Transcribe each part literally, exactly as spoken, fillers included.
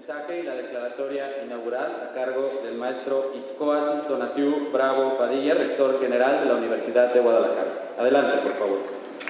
mensaje y la declaratoria inaugural a cargo del maestro Itzcoatl Tonatiuh Bravo Padilla, rector general de la Universidad de Guadalajara. Adelante, por favor.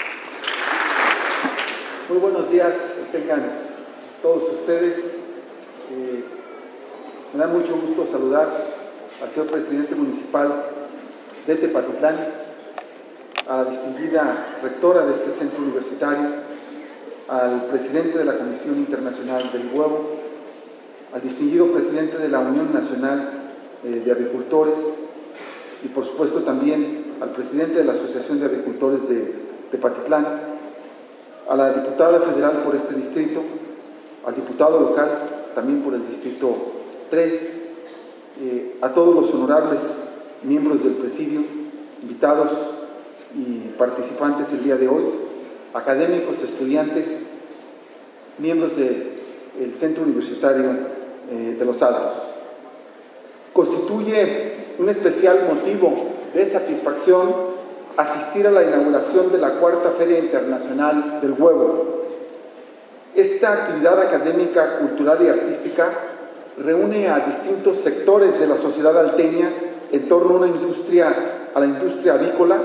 Muy buenos días, tengan todos ustedes. Eh, me da mucho gusto saludar al señor presidente municipal de Tepatitlán, a la distinguida rectora de este centro universitario, al presidente de la Comisión Internacional del Huevo, al distinguido presidente de la Unión Nacional eh, de Avicultores y por supuesto también al presidente de la Asociación de Avicultores de Tepatitlán, a la diputada federal por este distrito, al diputado local también por el distrito tres, eh, a todos los honorables miembros del presidio, invitados y participantes el día de hoy, académicos, estudiantes, miembros del Centro Universitario eh, de Los Altos. Constituye un especial motivo de satisfacción asistir a la inauguración de la Cuarta Feria Internacional del Huevo. Esta actividad académica, cultural y artística reúne a distintos sectores de la sociedad alteña en torno a, una industria, a la industria avícola,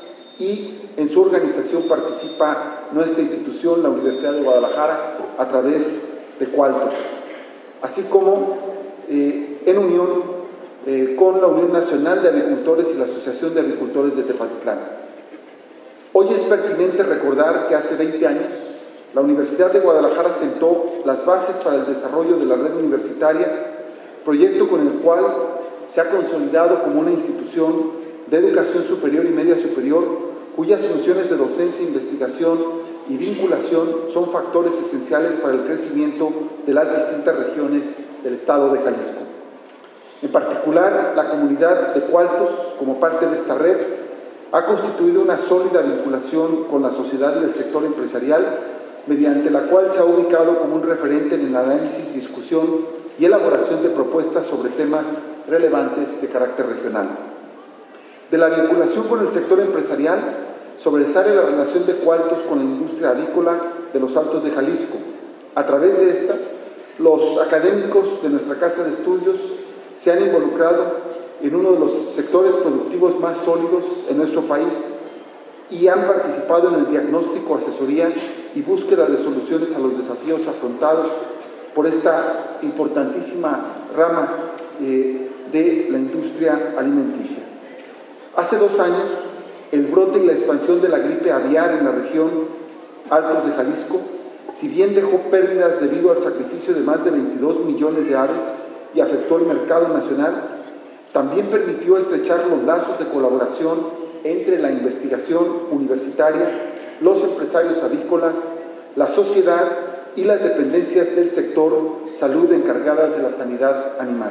y en su organización participa nuestra institución, la Universidad de Guadalajara, a través de Cualtos, así como eh, en unión eh, con la Unión Nacional de Avicultores y la Asociación de Avicultores de Tepatitlán. Hoy es pertinente recordar que hace veinte años la Universidad de Guadalajara sentó las bases para el desarrollo de la red universitaria, proyecto con el cual se ha consolidado como una institución de educación superior y media superior, cuyas funciones de docencia, investigación y vinculación son factores esenciales para el crecimiento de las distintas regiones del estado de Jalisco. En particular, la comunidad de Cualtos, como parte de esta red, ha constituido una sólida vinculación con la sociedad y el sector empresarial, mediante la cual se ha ubicado como un referente en el análisis, discusión y elaboración de propuestas sobre temas relevantes de carácter regional. De la vinculación con el sector empresarial, sobresale la relación de Cualtos con la industria avícola de los Altos de Jalisco. A través de esta, los académicos de nuestra Casa de Estudios se han involucrado en uno de los sectores productivos más sólidos en nuestro país y han participado en el diagnóstico, asesoría y búsqueda de soluciones a los desafíos afrontados por esta importantísima rama eh, de la industria alimenticia. Hace dos años, el brote y la expansión de la gripe aviar en la región Altos de Jalisco, si bien dejó pérdidas debido al sacrificio de más de veintidós millones de aves y afectó el mercado nacional, también permitió estrechar los lazos de colaboración entre la investigación universitaria, los empresarios avícolas, la sociedad y las dependencias del sector salud encargadas de la sanidad animal.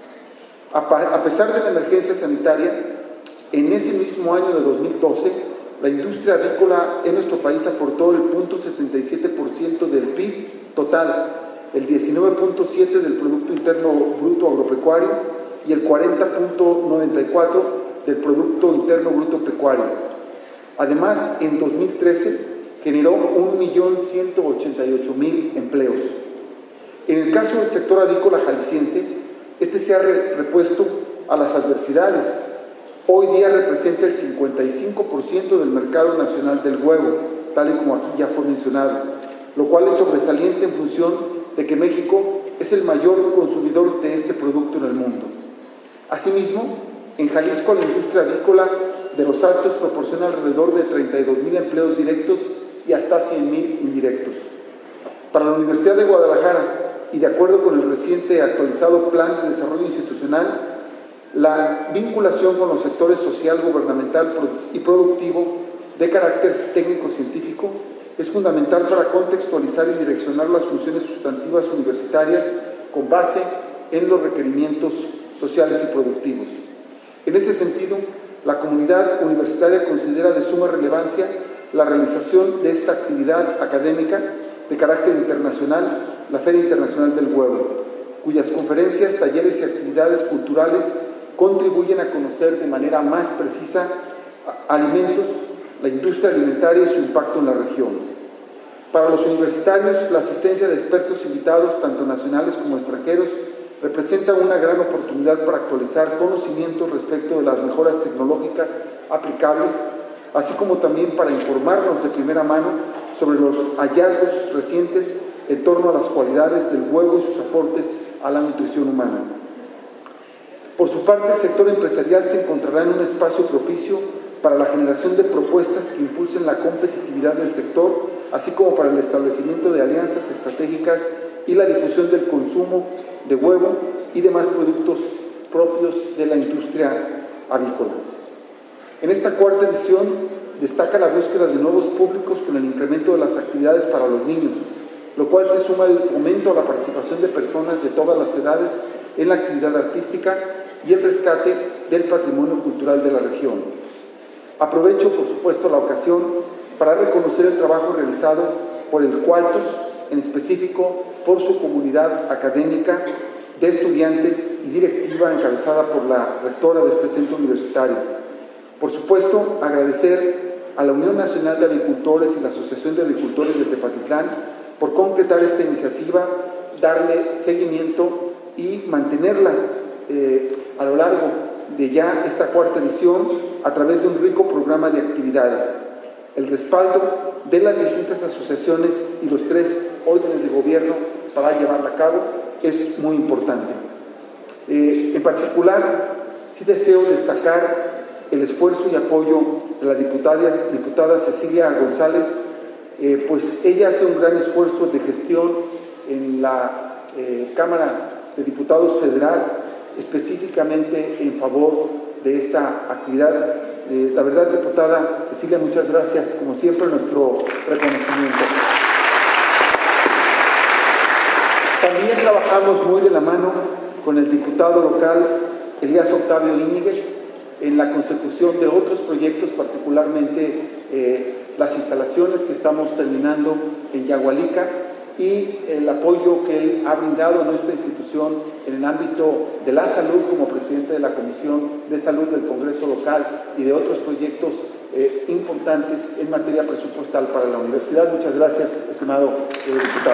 A pesar de la emergencia sanitaria, en ese mismo año de dos mil doce, la industria avícola en nuestro país aportó el cero punto setenta y siete por ciento del P I B total, el diecinueve punto siete por ciento del Producto Interno Bruto Agropecuario y el cuarenta punto noventa y cuatro por ciento del Producto Interno Bruto Pecuario. Además, en dos mil trece generó un millón ciento ochenta y ocho mil empleos. En el caso del sector avícola jalisciense, este se ha repuesto a las adversidades. Hoy día representa el cincuenta y cinco por ciento del mercado nacional del huevo, tal y como aquí ya fue mencionado, lo cual es sobresaliente en función de que México es el mayor consumidor de este producto en el mundo. Asimismo, en Jalisco la industria avícola de los Altos proporciona alrededor de treinta y dos mil empleos directos y hasta cien mil indirectos. Para la Universidad de Guadalajara, y de acuerdo con el reciente actualizado Plan de Desarrollo Institucional, la vinculación con los sectores social, gubernamental y productivo de carácter técnico-científico es fundamental para contextualizar y direccionar las funciones sustantivas universitarias con base en los requerimientos sociales y productivos. En este sentido, la comunidad universitaria considera de suma relevancia la realización de esta actividad académica de carácter internacional, la Feria Internacional del Huevo, cuyas conferencias, talleres y actividades culturales contribuyen a conocer de manera más precisa alimentos, la industria alimentaria y su impacto en la región. Para los universitarios, la asistencia de expertos invitados, tanto nacionales como extranjeros, representa una gran oportunidad para actualizar conocimientos respecto de las mejoras tecnológicas aplicables, así como también para informarnos de primera mano sobre los hallazgos recientes en torno a las cualidades del huevo y sus aportes a la nutrición humana. Por su parte, el sector empresarial se encontrará en un espacio propicio para la generación de propuestas que impulsen la competitividad del sector, así como para el establecimiento de alianzas estratégicas y la difusión del consumo de huevo y demás productos propios de la industria avícola. En esta cuarta edición destaca la búsqueda de nuevos públicos con el incremento de las actividades para los niños, lo cual se suma al fomento a la participación de personas de todas las edades en la actividad artística y el rescate del patrimonio cultural de la región. Aprovecho, por supuesto, la ocasión para reconocer el trabajo realizado por el Cualtos, en específico por su comunidad académica de estudiantes y directiva encabezada por la rectora de este centro universitario. Por supuesto, agradecer a la Unión Nacional de Avicultores y la Asociación de Avicultores de Tepatitlán por concretar esta iniciativa, darle seguimiento y mantenerla eh, a lo largo de ya esta cuarta edición a través de un rico programa de actividades. El respaldo de las distintas asociaciones y los tres órdenes de gobierno para llevarla a cabo es muy importante. Eh, en particular, sí deseo destacar el esfuerzo y apoyo de la diputada, diputada Cecilia González, eh, pues ella hace un gran esfuerzo de gestión en la eh, Cámara de Diputados Federal, específicamente en favor de esta actividad. Eh, la verdad, diputada Cecilia, muchas gracias, como siempre, nuestro reconocimiento. También trabajamos muy de la mano con el diputado local Elías Octavio Íñiguez en la consecución de otros proyectos, particularmente eh, las instalaciones que estamos terminando en Yagualica y el apoyo que él ha brindado a nuestra institución en el ámbito de la salud como presidente de la Comisión de Salud del Congreso local y de otros proyectos eh, importantes en materia presupuestal para la universidad. Muchas gracias, estimado eh, diputado.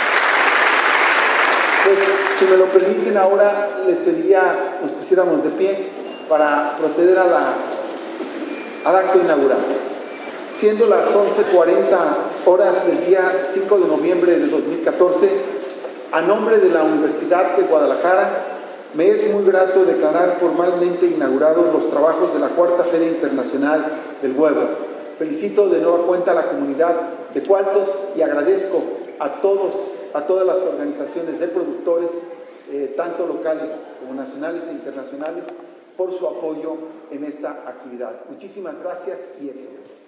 Pues, si me lo permiten, ahora les pediría nos pusiéramos de pie para proceder a la, al acto inaugural. Siendo las once cuarenta horas del día cinco de noviembre de dos mil catorce, a nombre de la Universidad de Guadalajara, me es muy grato declarar formalmente inaugurados los trabajos de la Cuarta Feria Internacional del Huevo. Felicito de nueva cuenta a la comunidad de Cualtos y agradezco a todos, a todas las organizaciones de productores, eh, tanto locales como nacionales e internacionales, por su apoyo en esta actividad. Muchísimas gracias y éxito.